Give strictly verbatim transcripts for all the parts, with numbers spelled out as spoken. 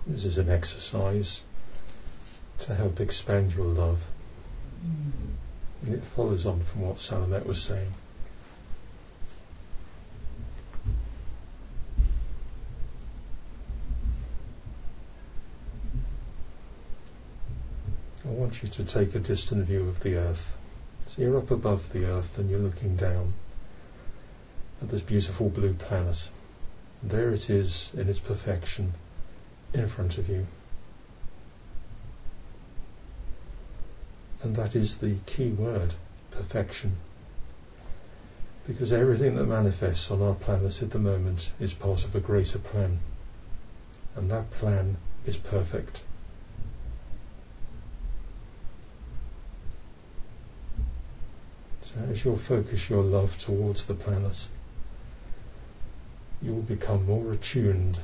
This is an exercise to help expand your love. And it follows on from what Salamet was saying. I want you to take a distant view of the earth. So you're up above the earth and you're looking down at this beautiful blue planet. There it is in its perfection in front of you. And that is the key word, perfection. Because everything that manifests on our planet at the moment is part of a greater plan. And that plan is perfect. So as you'll focus your love towards the planet, you will become more attuned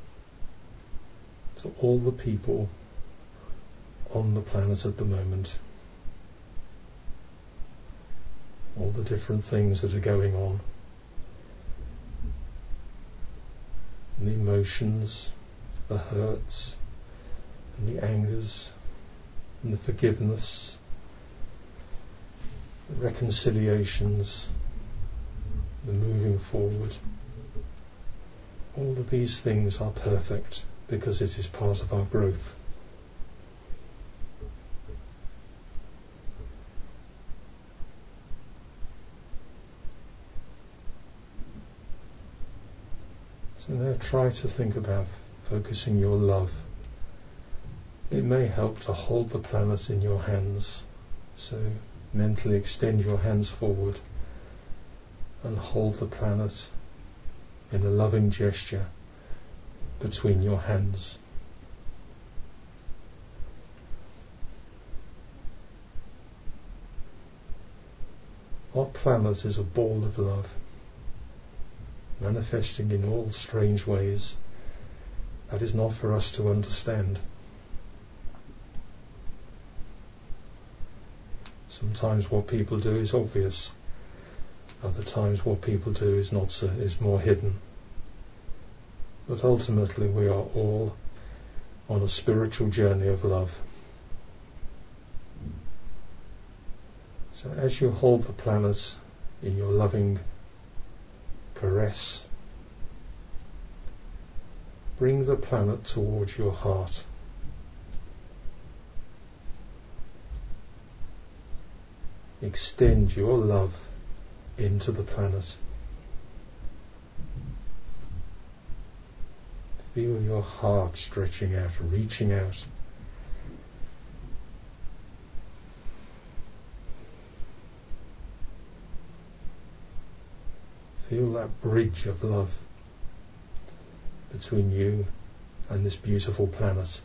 to all the people on the planet at the moment, all the different things that are going on, and the emotions, the hurts, and the angers, and the forgiveness, the reconciliations, the moving forward. All of these things are perfect because it is part of our growth. So now try to think about focusing your love. It may help to hold the planet in your hands. So mentally extend your hands forward and hold the planet in a loving gesture between your hands. Our planet is a ball of love, manifesting in all strange ways that is not for us to understand. Sometimes what people do is obvious. Other times what people do is not so, is more hidden. But ultimately we are all on a spiritual journey of love. So as you hold the planet in your loving caress, bring the planet towards your heart. Extend your love into the planet. Feel your heart stretching out, reaching out. Feel that bridge of love between you and this beautiful planet.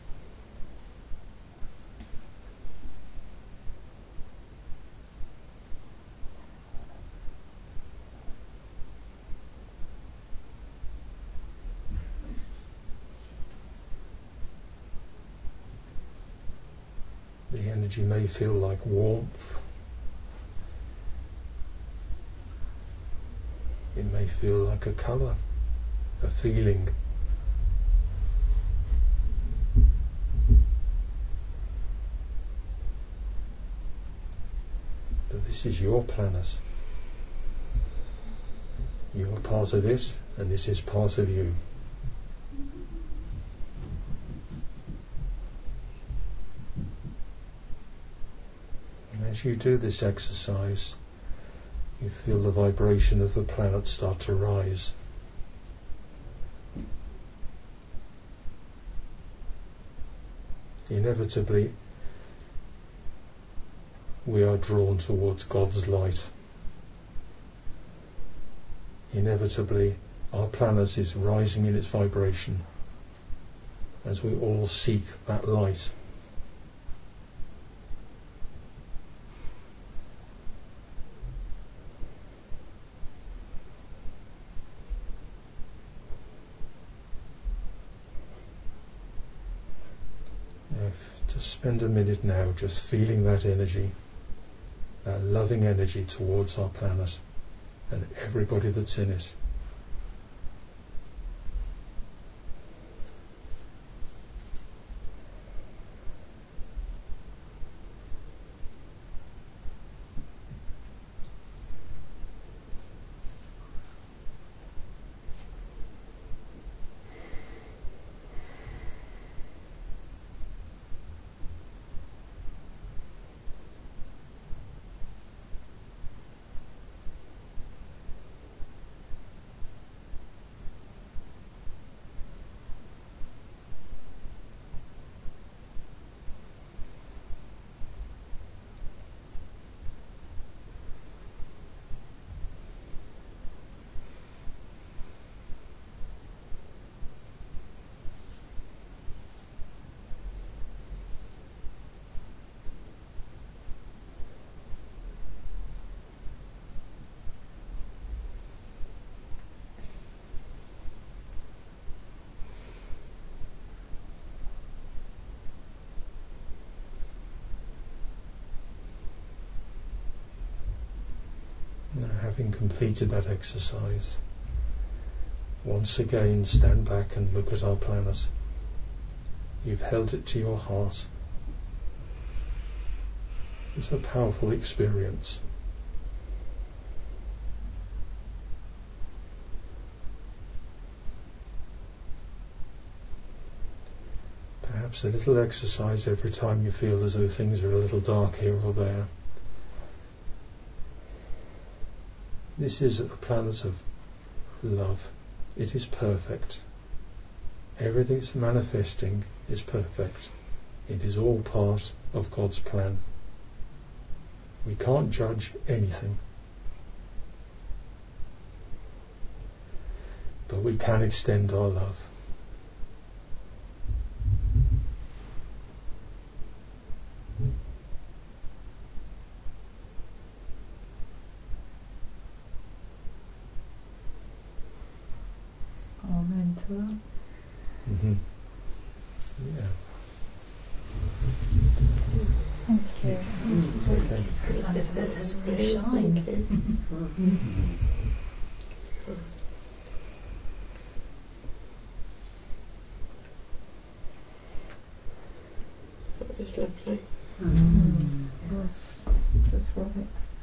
The energy may feel like warmth. It may feel like a colour, a feeling. But this is your planet. You are part of it, and it is part of you. As you do this exercise, you feel the vibration of the planet start to rise. Inevitably, we are drawn towards God's light. Inevitably, our planet is rising in its vibration as we all seek that light. Just spend a minute now just feeling that energy, that loving energy towards our planet and everybody that's in it. having completed that exercise, once again stand back and look at our planet. You've held it to your heart. It's a powerful experience. Perhaps a little exercise every time you feel as though things are a little dark here or there. This is a planet of love. It is perfect. Everything that's manifesting is perfect. It is all part of God's plan. We can't judge anything. But we can extend our love. Amen to that. Mm-hmm. Yeah. Thank you. Okay. Kind of let us all shine. That was lovely. Mm. Yes, that's right.